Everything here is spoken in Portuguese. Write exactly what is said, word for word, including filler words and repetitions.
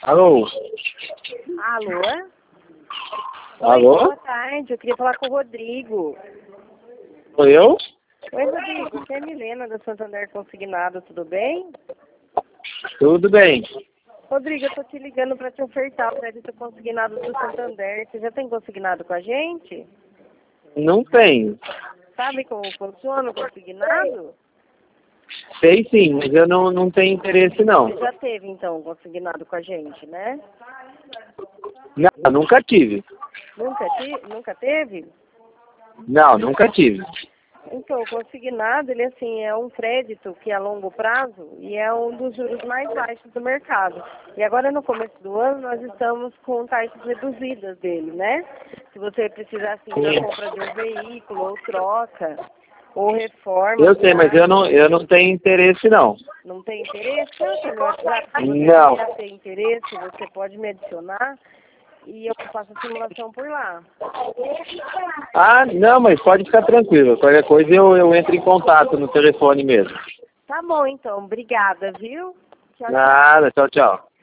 Alô? Alô? Alô? Oi, boa tarde. Eu queria falar com o Rodrigo. Sou eu? Oi, Rodrigo. Aqui é a Milena da Santander Consignado, tudo bem? Tudo bem. Rodrigo, eu tô te ligando para te ofertar o crédito consignado do Santander. Você já tem consignado com a gente? Não tenho. Sabe como funciona o consignado? Sei sim, mas eu não, não tenho interesse não. Você já teve, então, consignado com a gente, né? Não, nunca tive. Nunca, ti, nunca teve? Não, nunca tive. Então, o consignado, ele assim, é um crédito que é a longo prazo e é um dos juros mais baixos do mercado. E agora, no começo do ano, nós estamos com taxas reduzidas dele, né? Se você precisar, assim, da compra de um veículo, ou troca, ou reforma... Eu sei, mas eu não, eu não tenho interesse não. Não tem interesse? Eu tenho meu WhatsApp. Se você Não. vier a ter interesse, você pode me adicionar e eu faço a simulação por lá. Ah, não, mas pode ficar tranquilo. Qualquer coisa eu, eu entro em contato no telefone mesmo. Tá bom, então. Obrigada, viu? Tchau, tchau. Nada, tchau, tchau.